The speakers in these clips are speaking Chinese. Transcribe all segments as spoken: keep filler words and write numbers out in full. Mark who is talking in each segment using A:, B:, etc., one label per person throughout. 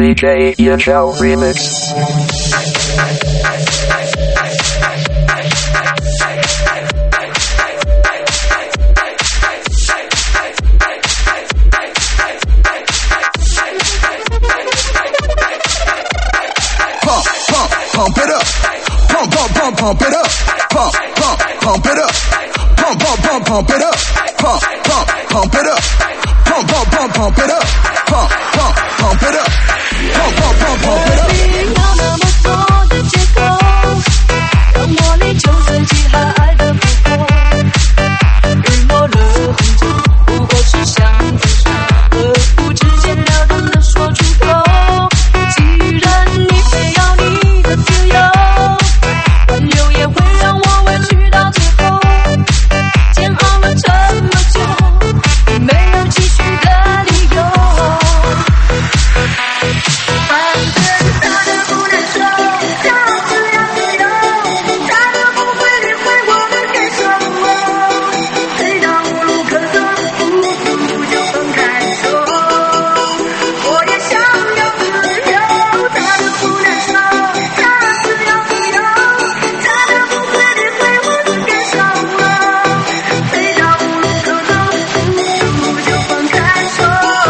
A: D J E H L Remix.
B: Pump it up, pump, pump, pump, pump it up, pump, pump, pump it up, pump, pump, pump, pump it up, pump, pump, pump it up, pump, pump, pump, pump it up, pump, pump, pump it up, pump, pump, pump, pump it up。
C: 要那么多的借口，让我内疚自己还爱得不够，日落了很久，不过是想分手，何不直截了当的说出口？既然你非要你的自由，挽留也会让我委屈到最后，煎熬了这么久，也没有继续的理由。反正他的不能说，他只要自由，他都不会理会我的感受。累到无路可走，不如就分开说。我也想要自由，他都不能说，他只要自由，他都不会理会我的感受。累到无路可走，不如就分开说。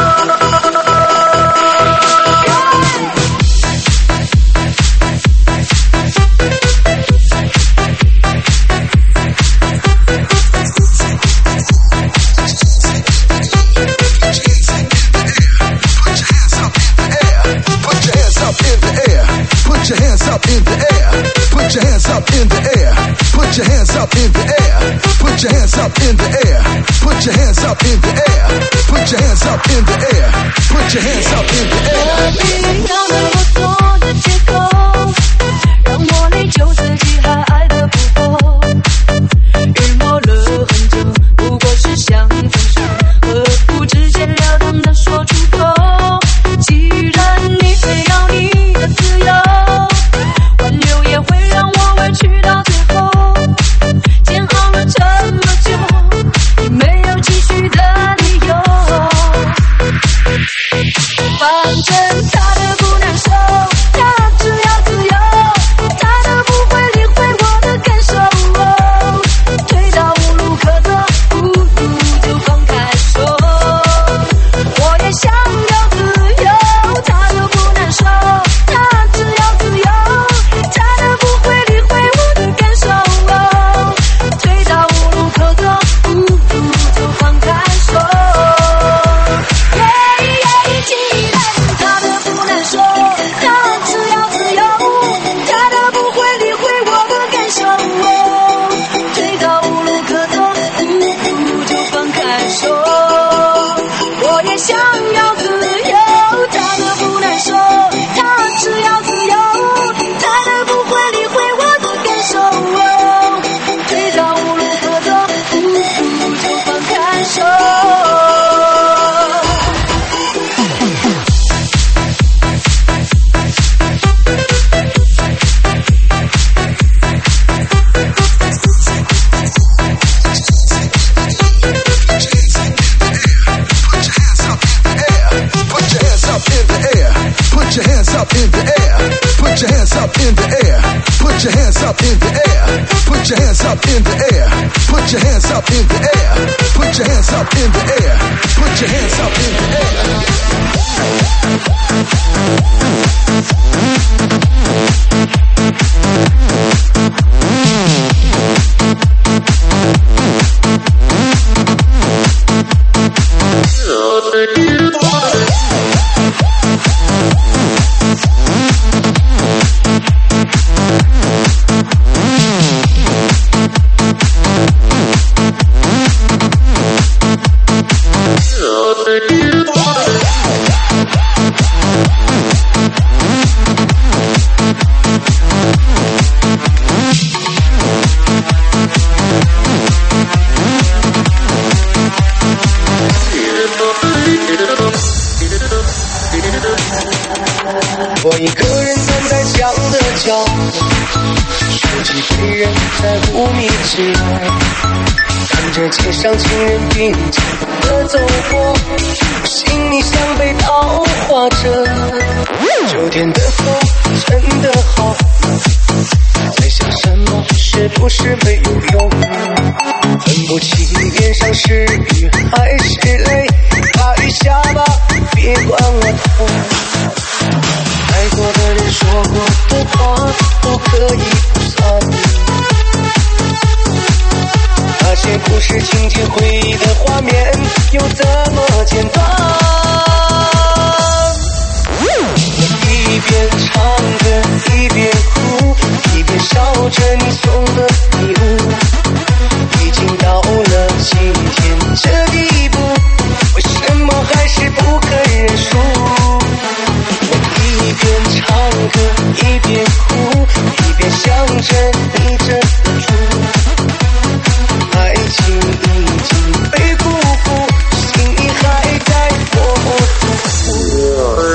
B: Put your hands up in the air, put your hands up in the air, put your hands up in the air, put your hands up in the air, put your hands up in the air, put your hands up in the air, put your hands up in the air.
C: 何必要那么多的借口，让我内疚自己还爱得不够，日落了很久，不过是想分手，何不直截了当的说出口？既然你非要你的自由，挽留也会让我委屈到最后，煎熬了这么久，也没有继续的理由。反正他的不能说，他只要自由，他都不会理会我的感受。退到无路可走，不如就放开说。我也想要自由，他都不能说，他只要自由，他都不会理会我的感受。退到无路可走，不如就放开说。既然他的不能说，他只要自由，他都不会理会我的感受。退到无路可走，不如就放开说。我也想要自由，他的不能说，他只要自由，他都不会理会我的感受。退到无路可走，不如就放开说。
B: Put your hands up in the air, put your hands up in the air, put your hands up in the air, put your hands up in the air, put your hands up in the air, put your hands up in the air, put your hands up in the air.
D: 我一个人站在墙的角，手机被人在无名之外，看着街上情人并肩的走过，心里像被桃花着。 秋天的风真的好，在想什么是不是没有用，分不清脸上是雨还是泪，大雨下吧，别管我痛。爱过的人说过的话都可以不算，那些故事情节回忆的画面又怎么简单，一边唱歌一边哭，一边笑着你送的礼物，已经到了今天这地步，为什么还是不肯认输？我一边唱歌一边哭，一边想着你这个猪，爱情已经被辜负，心里还在默默祝福。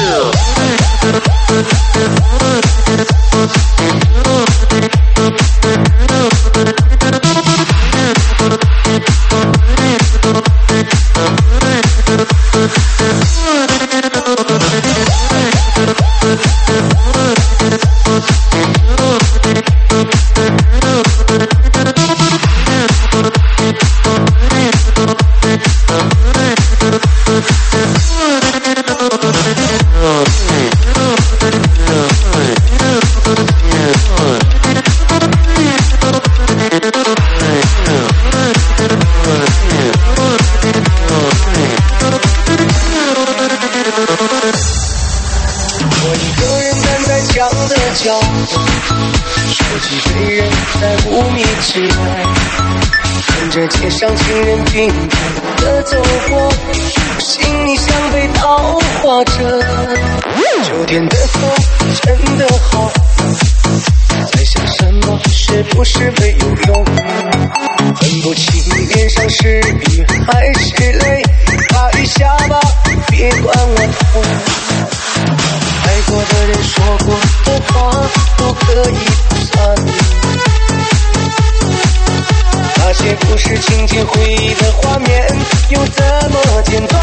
D: 街上情人并排的走过，心里像被桃花着。秋天的风真的好，在想什么是不是没有用，分不清脸上是雨还是泪，大雨下吧，别管我痛。爱过的人说过的话都可以不算，那些故事情节回忆的画面又怎么简单，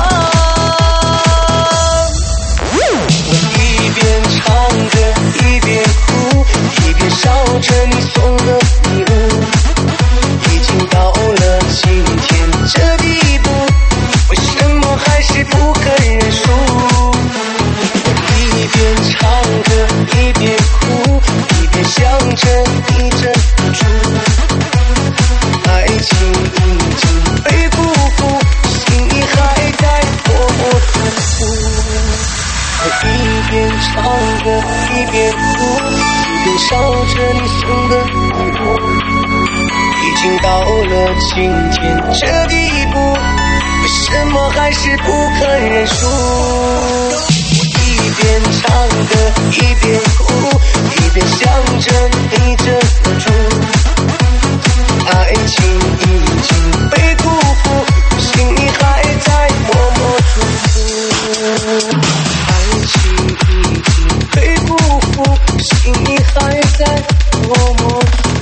D: 我一边唱歌一边哭，一边笑着你送的礼物，已经到了今天这地步，为什么还是不肯认输？我一边唱歌一边哭，一边想着你这个猪，爱情已经被辜负，心里还在默默祝福。我一边唱歌一边哭，一边笑着你送的礼物，已经到了今天这地步，为什么还是不肯认输？我一边唱歌一边哭，一边想着你这个猪，爱情已经被辜负，心里还在默默祝福。爱情已经被辜负，心里还在默默祝福。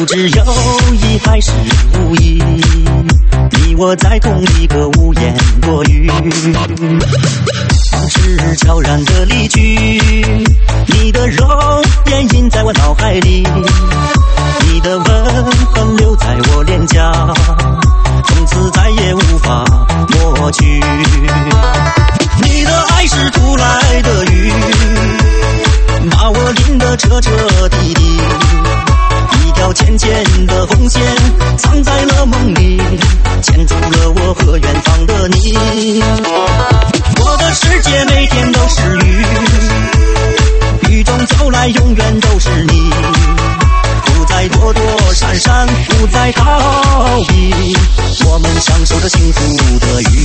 E: 只有意还是无意，你我在同一个屋檐躲雨，往事悄然的离去，你的容颜印在我脑海里，你的吻痕留在我脸颊，从此再也无法抹去。你的爱是突来的雨，把我淋得彻彻底底，一条浅浅的红线藏在了梦里，牵住了我和远方的你。我的世界每天都是雨，雨中走来永远都是你，不再躲躲闪闪，不再逃避，我们享受着幸福的雨。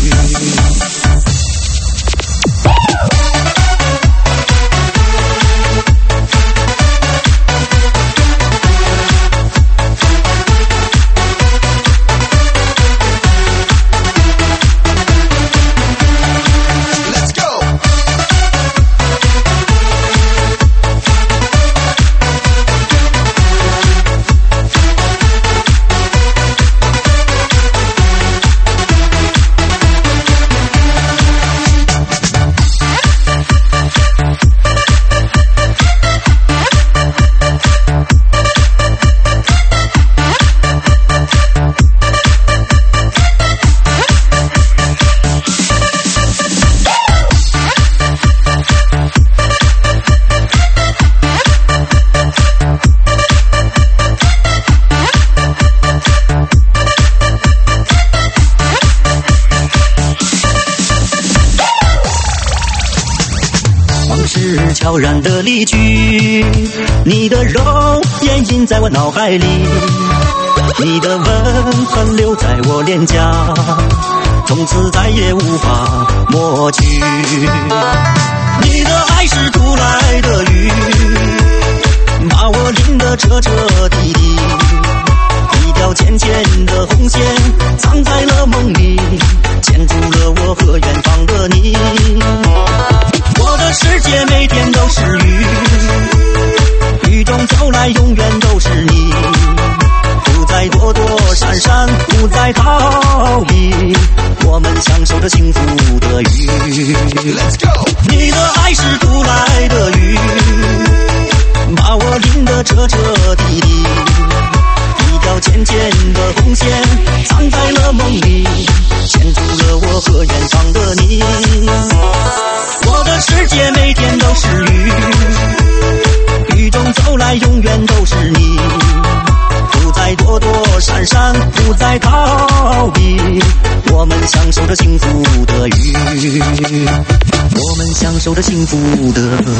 E: 悄然的离去，你的容颜印在我脑海里，你的吻痕留在我脸颊，从此再也无法抹去。你的爱是突来的雨，把我淋得彻彻底底，一条浅浅的红线藏在了梦里，牵住了我和远方的你。我的世界每天都是雨，雨中走来永远都是你，不再躲躲闪闪，不再逃避，我们享受着幸福的雨。 Let's go！ 你的爱是突来的雨，把我淋得彻彻底底，一条浅浅的红线藏在了梦里，牵住了我和远方的你。我的世界每天都是雨，雨中走来永远都是你，不再躲躲闪闪，不再逃避，我们享受着幸福的雨，我们享受着幸福的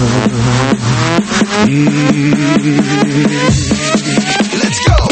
E: 雨。 Let's go！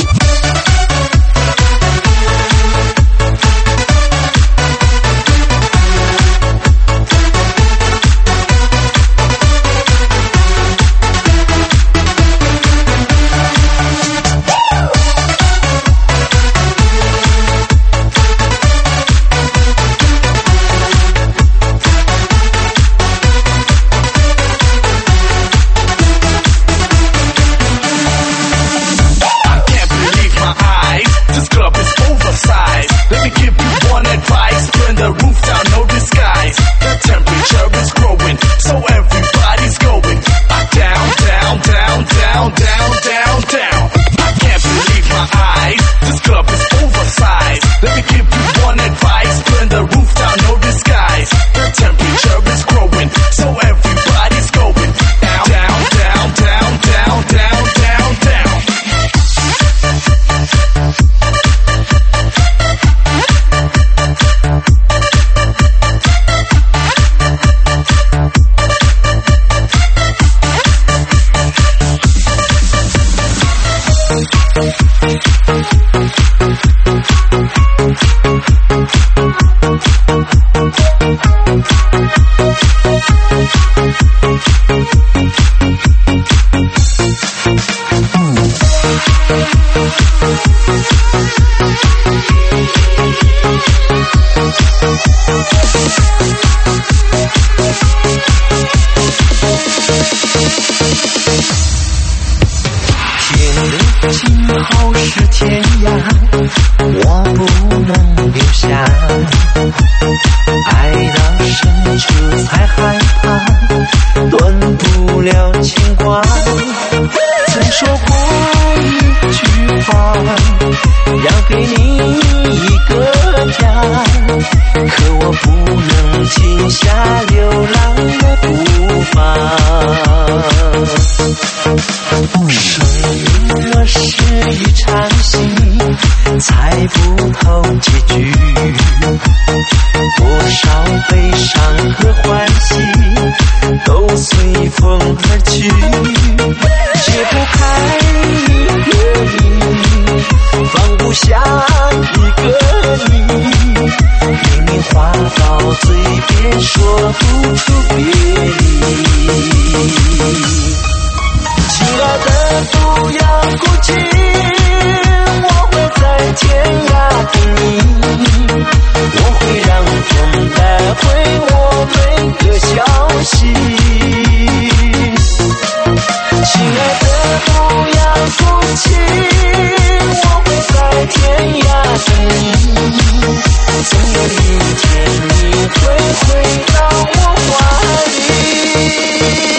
E: 天
D: 今后是天涯，我不能留下。爱到深处才害怕，断不了牵挂。曾说过一句话，要给你一个家，可我不能停下流浪的步伐。生命若是一场戏，猜不透结局，多少悲伤和欢喜都随风而去，解不开一个你，放不下一个你，明明话到嘴边说不出别离。亲爱的不要孤寂，我会在天涯等你，我会让风带回我每个消息。亲爱的不要孤寂，我会在天涯等你，总有一天你会回到我怀里。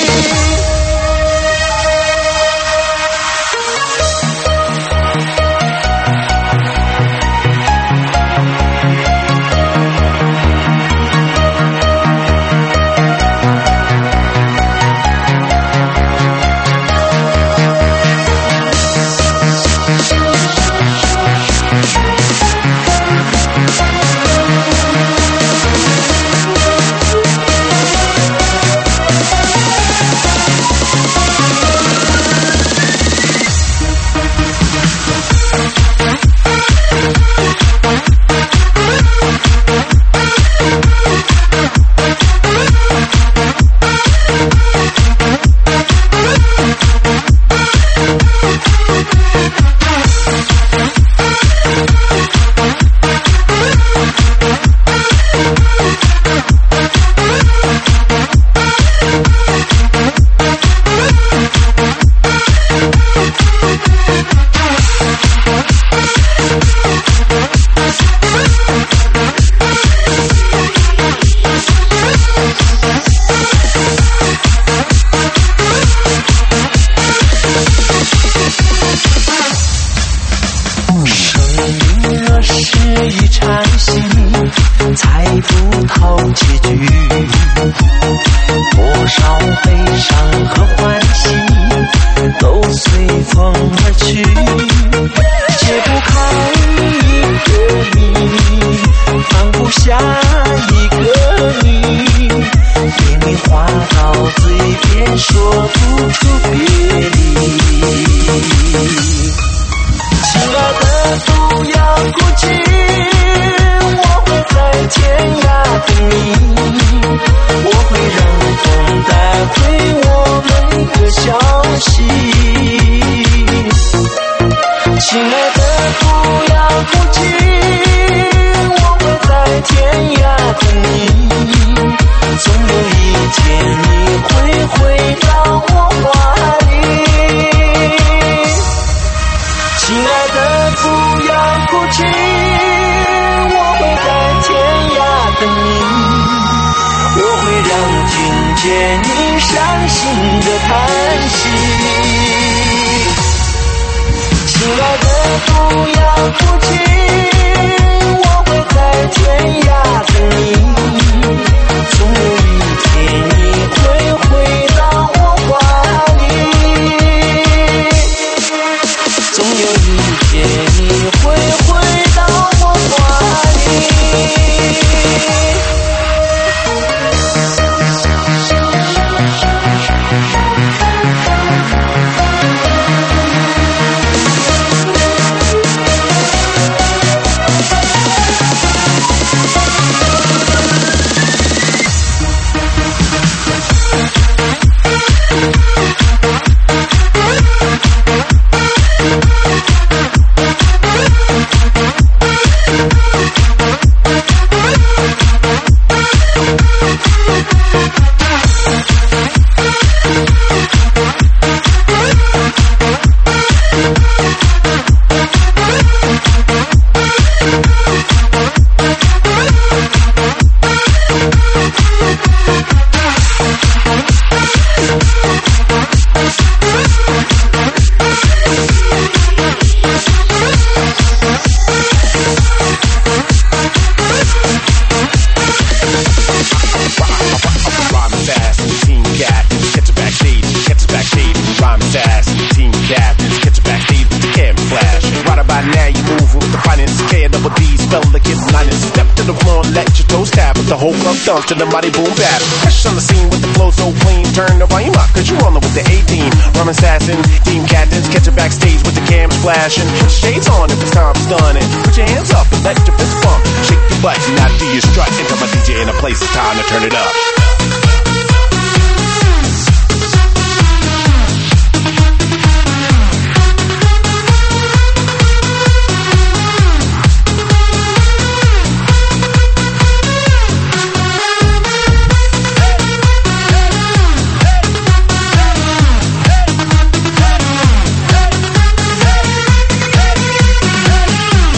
F: whole club dumps to the mighty boom bap. Fresh on the scene with the flow so clean. Turn the volume up, cause you rollin' with the A-team. Rum assassin, team captains, catch it backstage with the cams flashing. Put your shades on if it's time stunning. Put your hands up and let your fist bump. Shake your butt, now do your strut. Enter my D J in a place, it's time to turn it up.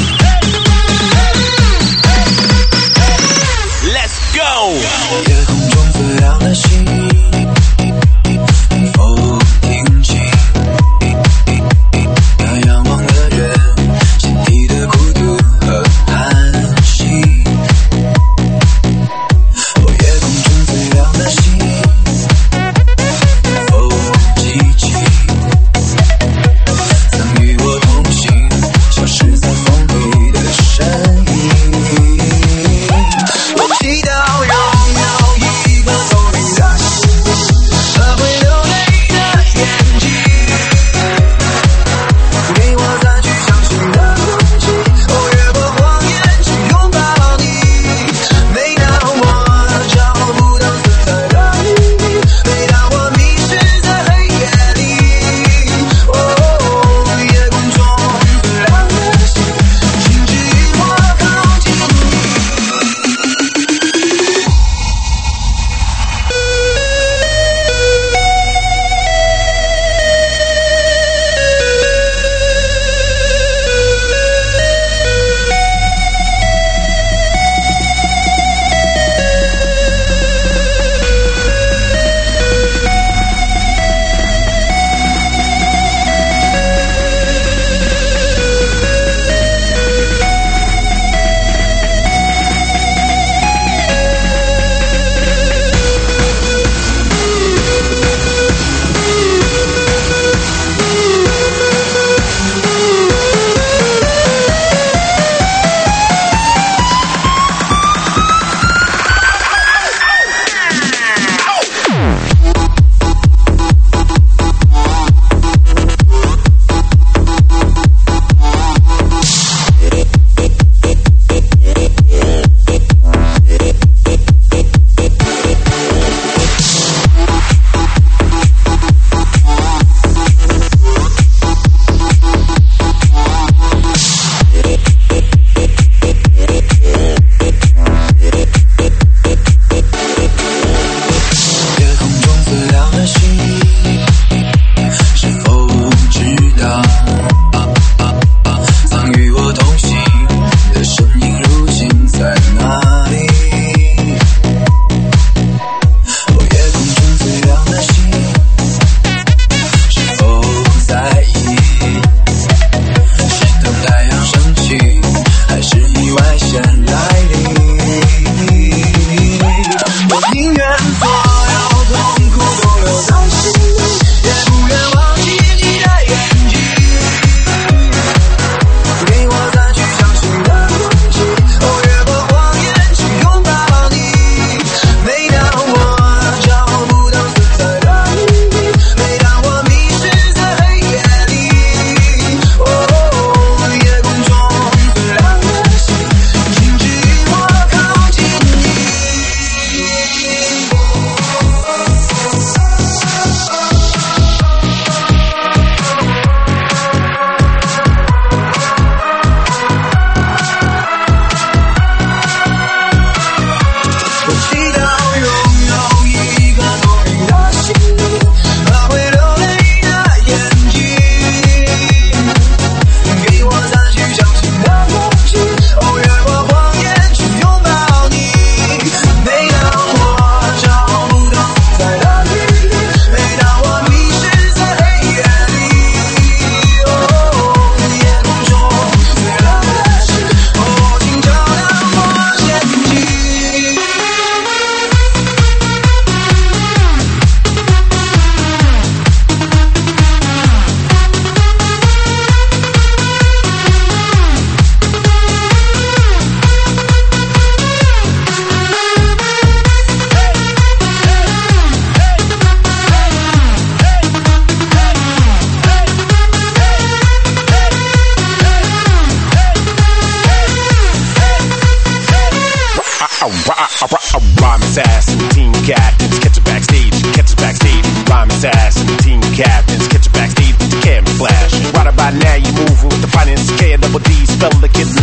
D: 夜空中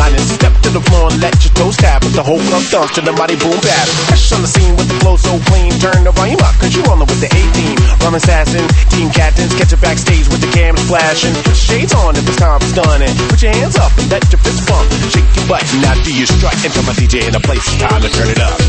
F: line and step to the floor and let your toes tap with the whole club thump to the mighty boom bap. Fresh on the scene with the flow so clean, turn the volume up cause you're rolling with the A-team. Rum assassin, team captains, catch it backstage with the cams flashing. Put your shades on if it's time for stunning. Put your hands up and let your fist bump. Shake your butt, now do your strut. And tell my D J in the place, it's time to turn it up.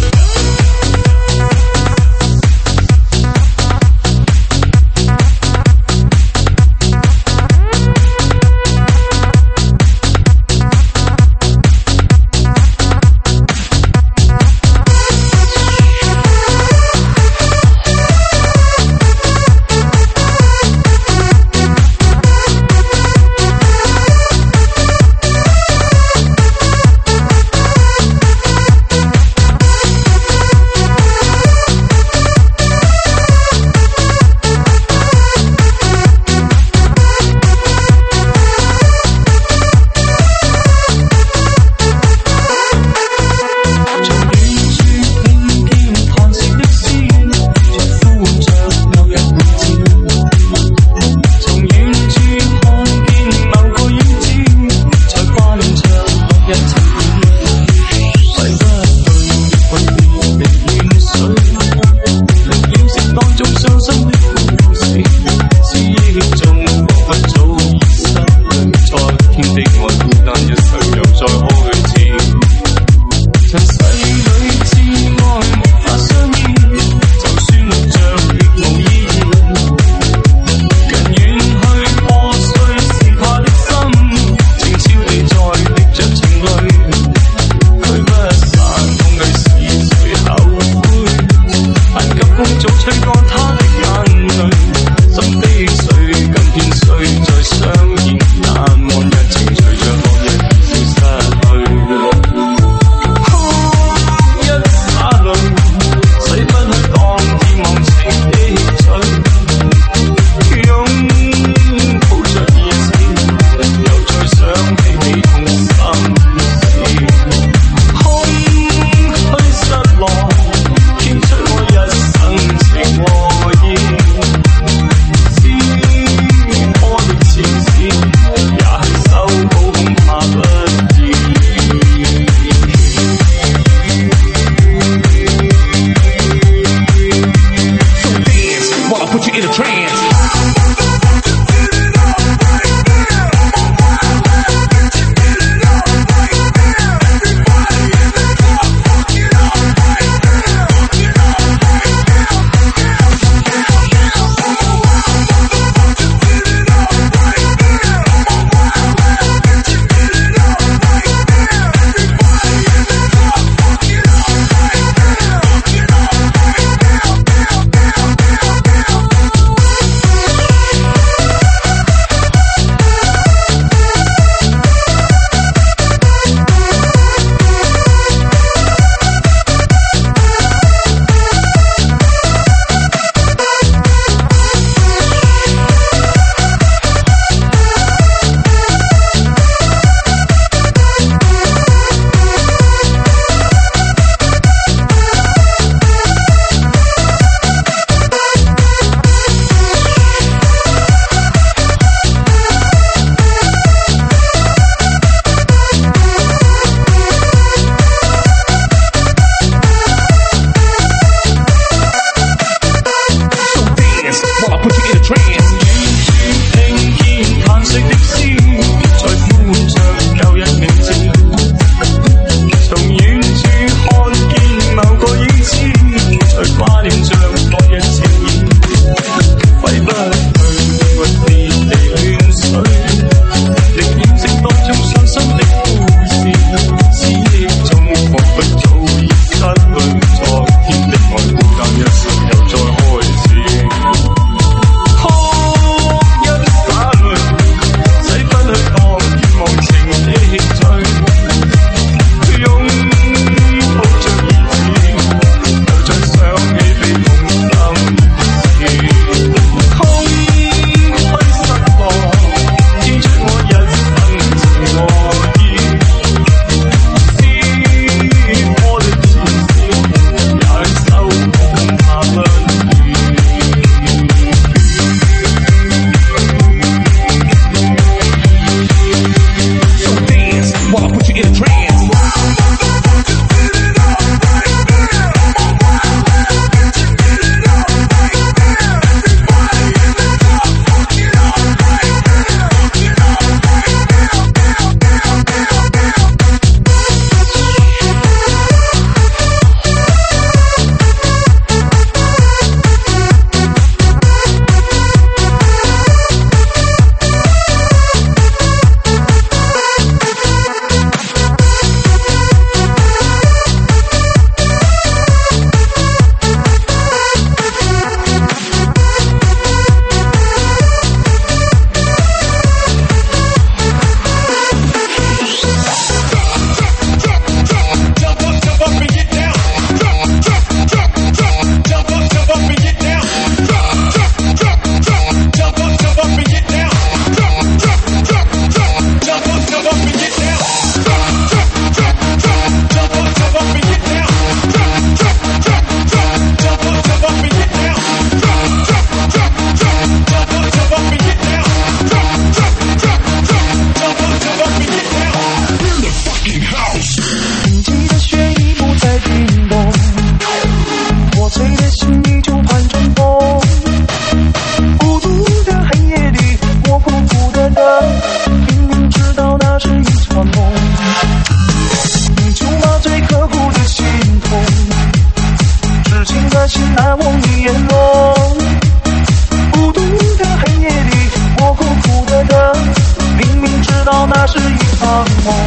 G: 道那是一场梦。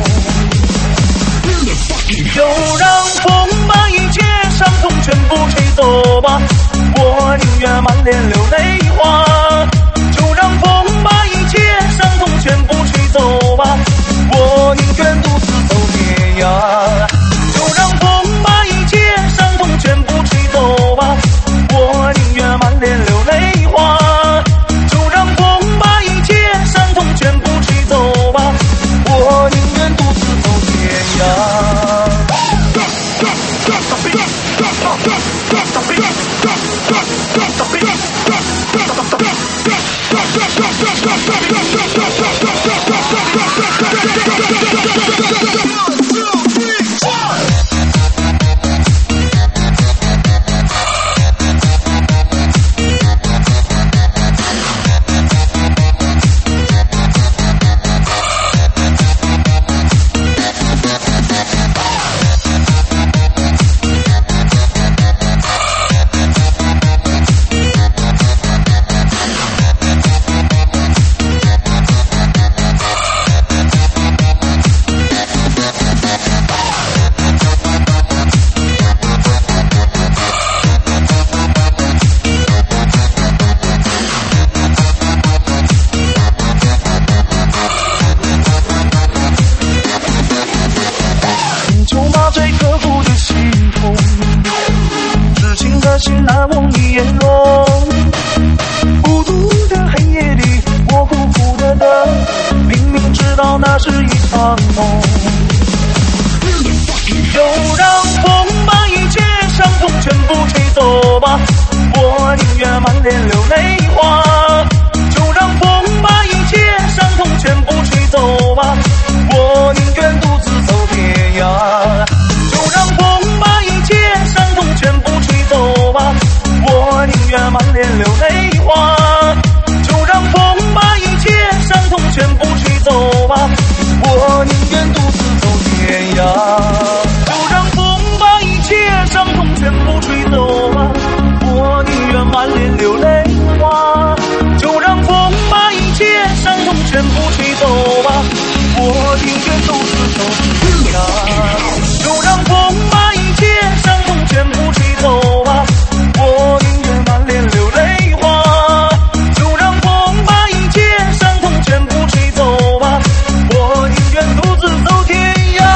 G: 就让风把一切伤痛全部吹走吧，我宁愿满脸流泪花。就让风把一切伤痛全部吹走吧，我宁愿独自走天涯。就让风把一切伤痛全部吹走吧，我宁愿满脸流泪花。就让风把一切伤痛全部吹走吧，我宁愿独自走天涯。是那梦已烟容，孤独的黑夜里，我苦苦的等，明明知道那是一场梦。就让风把一切伤痛全部吹走吧，我宁愿满脸流泪花。就让风把一切伤痛全部吹走吧，我宁愿独自走天涯。就让风把一切伤痛全部吹走吧，我宁愿满脸流泪花。就让风把一切伤痛全部吹走吧，我宁愿独自走天涯。就让风把一切伤痛全部吹走吧，我宁愿满脸流泪花。就让风把一切伤痛全部吹走吧，我宁愿独自走天涯。就让风把一切伤痛全部吹走吧，我宁愿满脸流泪花。就让风把一切伤痛全部吹走吧，我宁愿独自走天涯。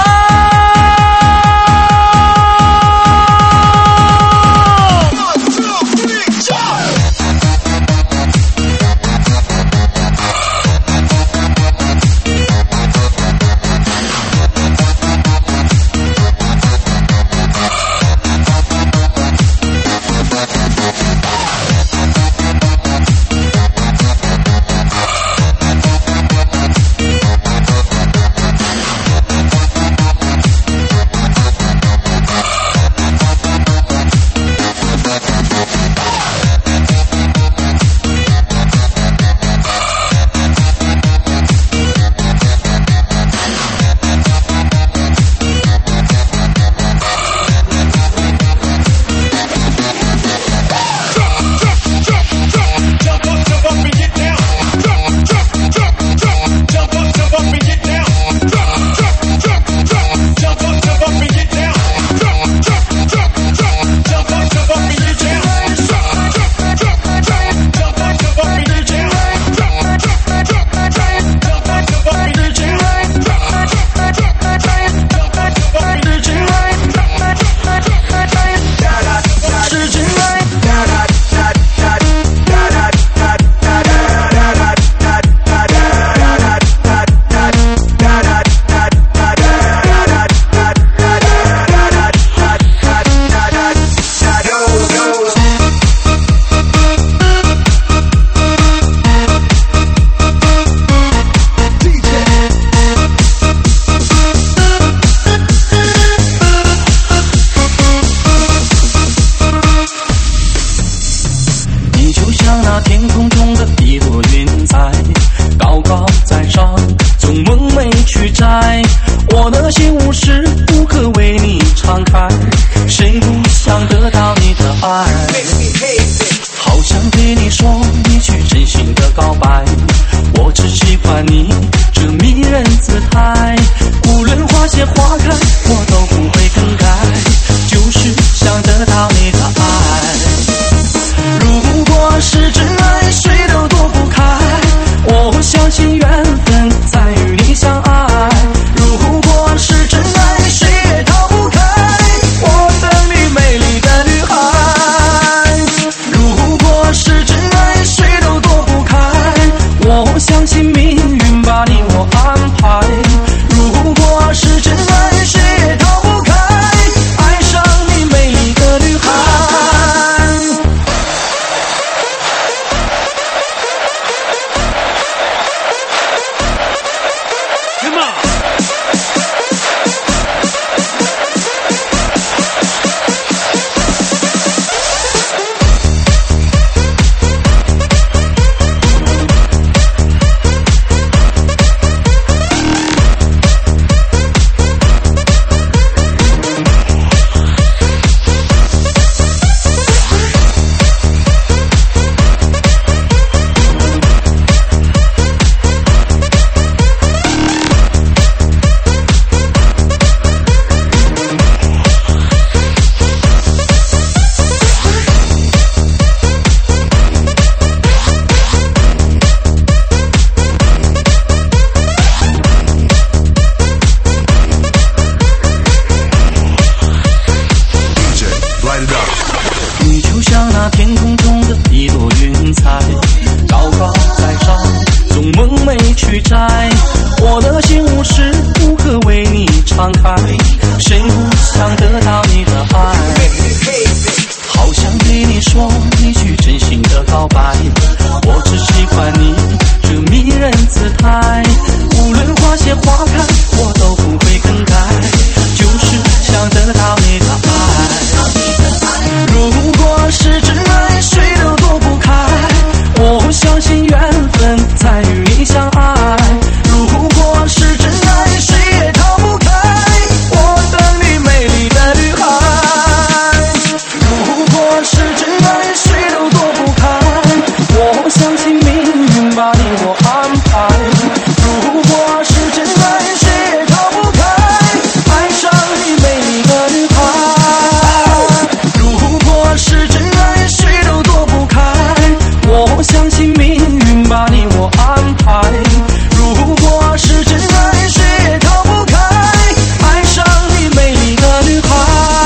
E: 些花开，我都不会更改，就是想得到你的爱。如果是真爱，谁都躲不开，我相信缘分在与你相爱。如果是真爱，谁也逃不开，我等你美丽的女孩。如果是真爱，谁都躲不开，我相信命运把你我安排。如果是真爱，谁也逃不开，爱上你美丽的女孩。如果是真爱，谁都躲不开，我相信命运把你我安排。如果是真爱，谁也逃不开，爱上你美丽的女孩。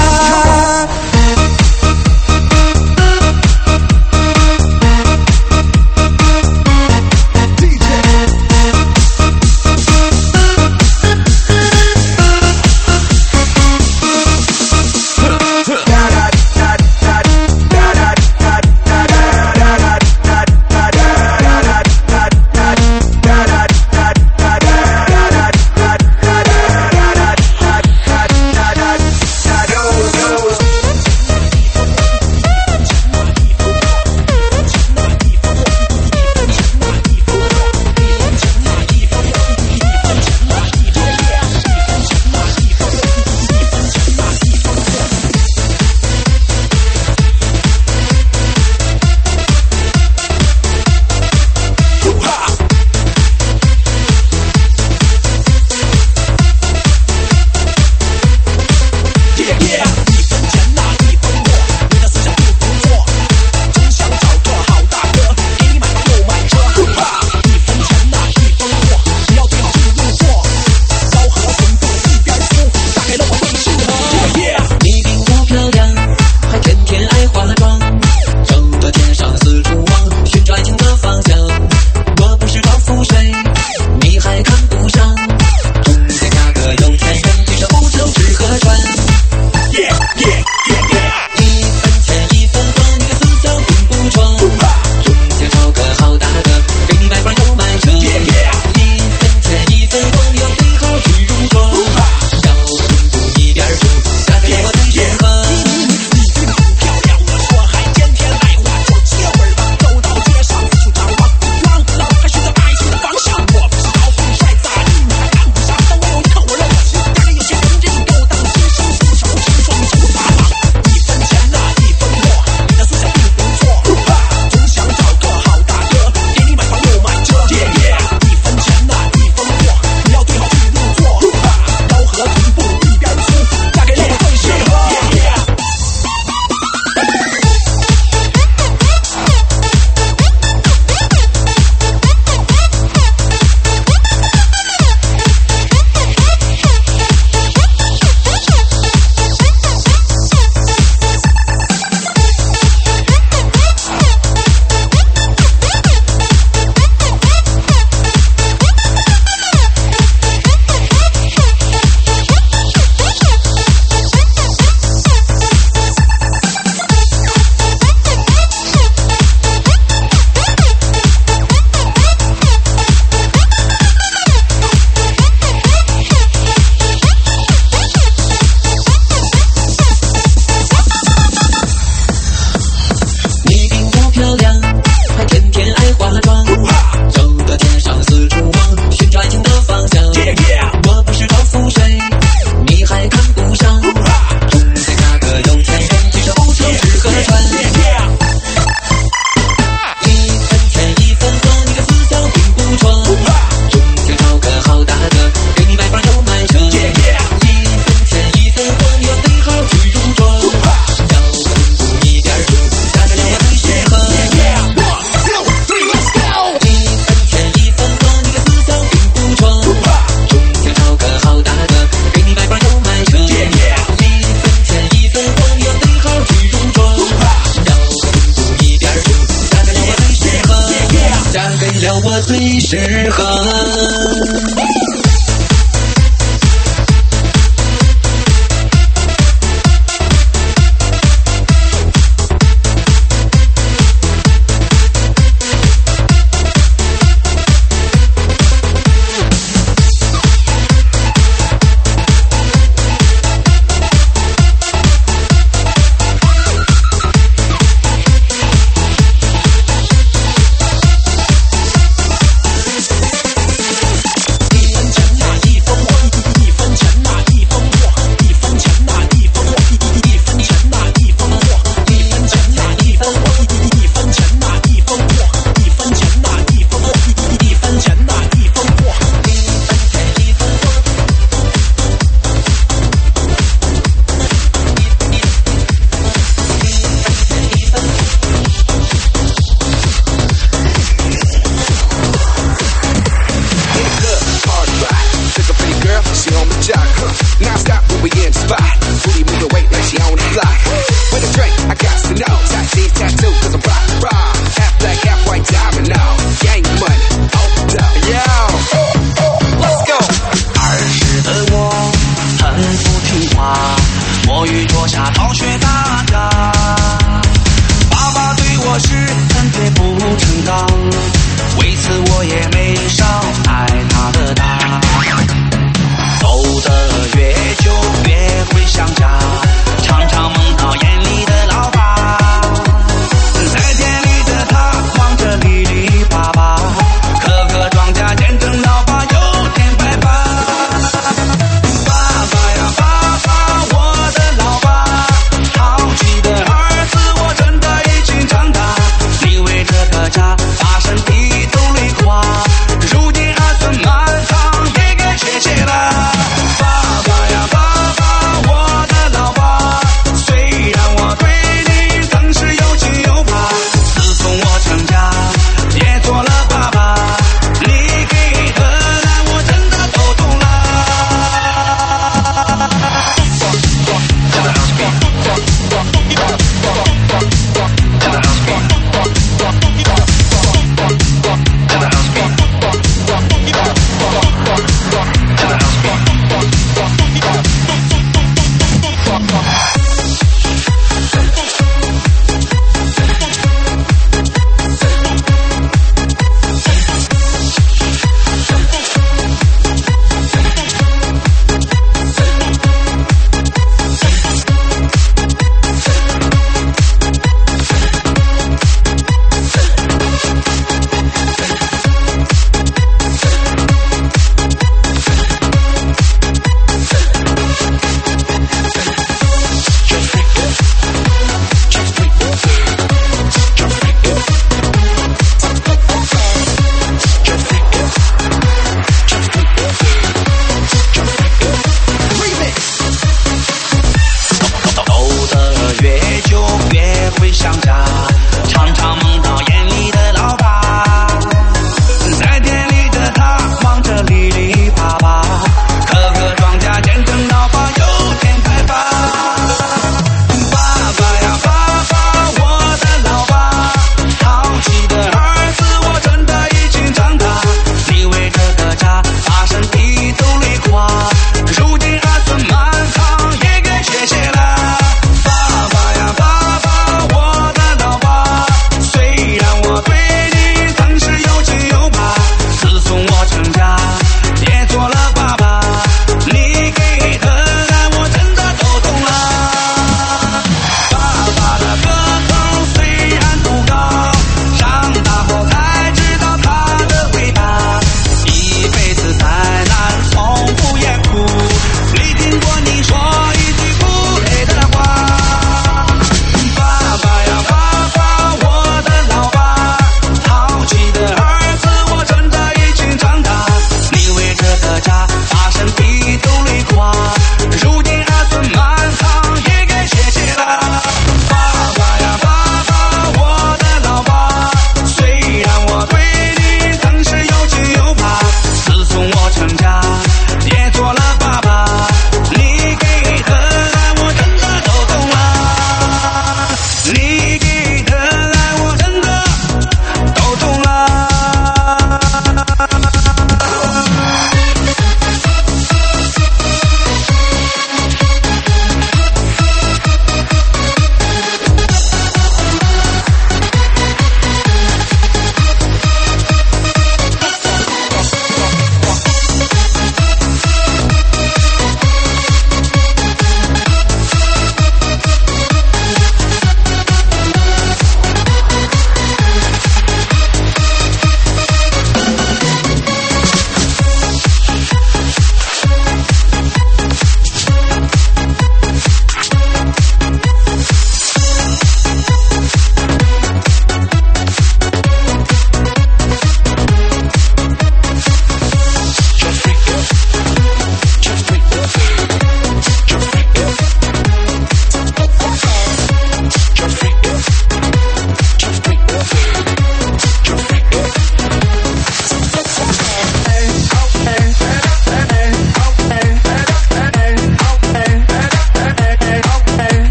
E: 我最适合。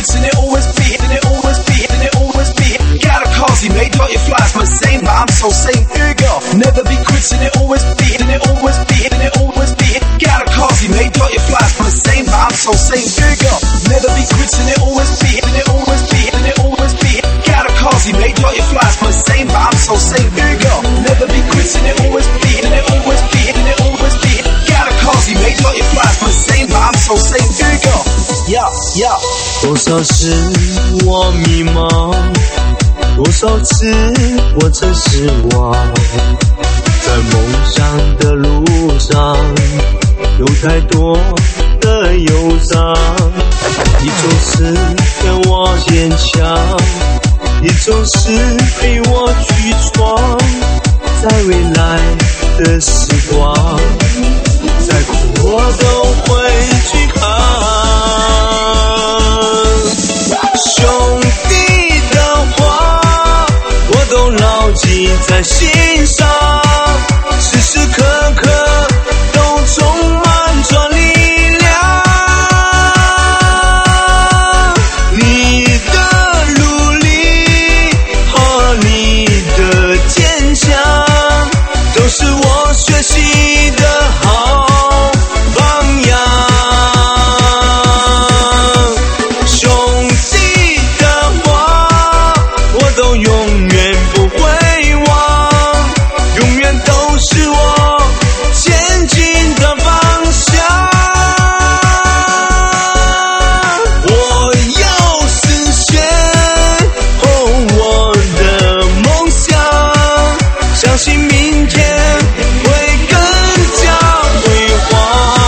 B: quits and it always be, and it always be, and it always be. Gotta cause he made all your flies, but same, but I'm so same. Here you go. Never be quits and it always be, and it always be, and it always be. Gotta cause he made all your flies, but same, but I'm so same. Here you go. Never be quits and it always be, and it always be, and it always be. Gotta cause he made all your flies, but same, but I'm so same. Here you go. Never be quits and it always be, and it always be, and it always be. Gotta cause he made all your flies, but same, but I'm so same. Here you go. Yeah, yeah.
H: 多少次我迷茫，多少次我曾失望，在梦想的路上，有太多的忧伤。你总是劝我坚强，你总是陪我去闯，在未来的时光，再苦我都会去扛。兄弟的话，我都牢记在心上，时时刻刻都充满着力量。你的努力和你的坚强，都是我学习的好榜样。兄弟的话，我都永远不会忘，永远都是我前进的方向。我要实现哦我的梦想，相信明天会更加辉煌。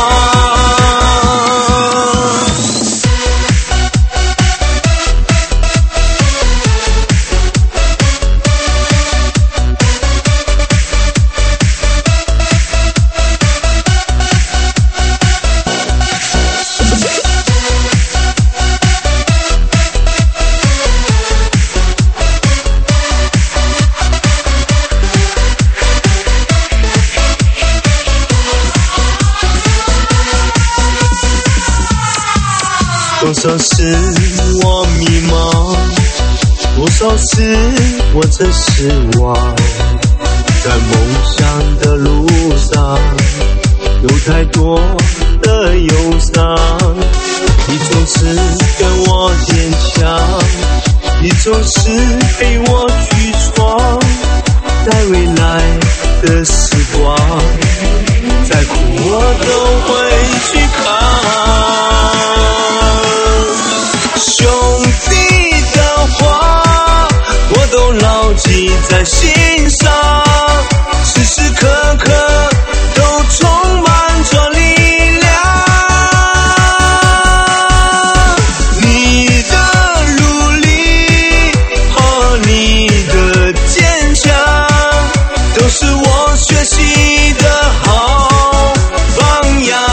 H: 多少次我迷茫，多少次我曾失望，在梦想的路上，有太多的忧伤。你总是跟我坚强，你总是陪我去闯，在未来的时光，再苦我都会去扛。兄弟的话，我都牢记在心上，时时刻刻都充满着力量。你的努力和你的坚强，都是我学习的好榜样。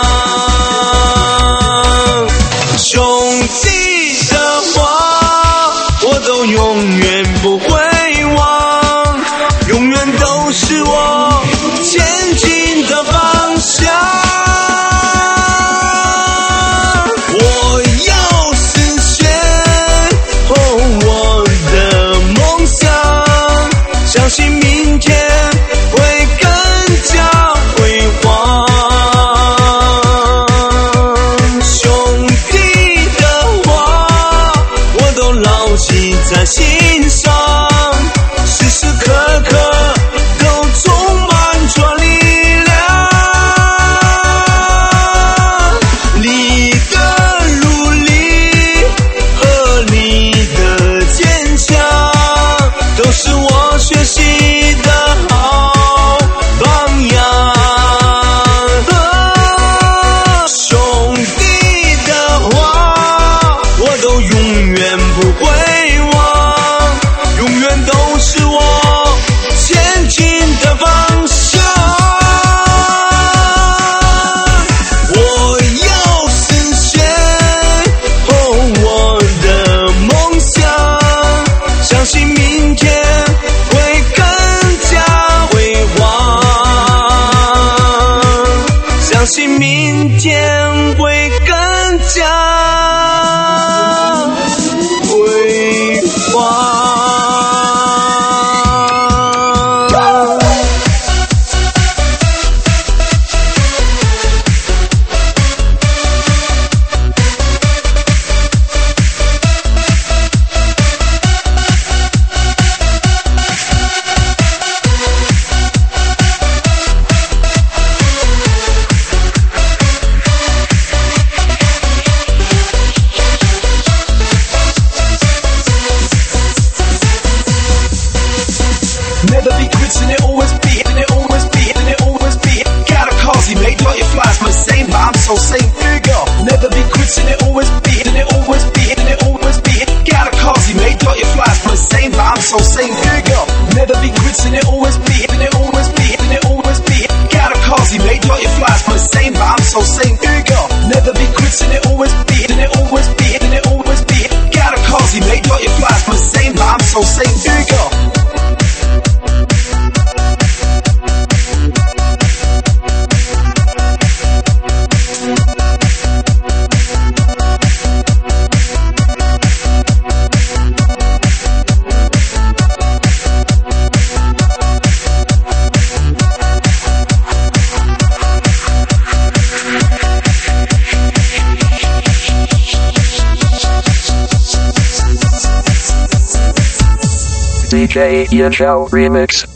H: 兄弟的话，我都永远不会忘，永远都是我前进的方向。我要实现哦我的梦想，相信明天会更加辉煌。兄弟的话，我都牢记在心上，时时刻刻都充满着力量。你的努力和你的坚强，都是我学习的好榜样。兄弟的话，我都永远不会忘，
A: D J Yeshao Remix.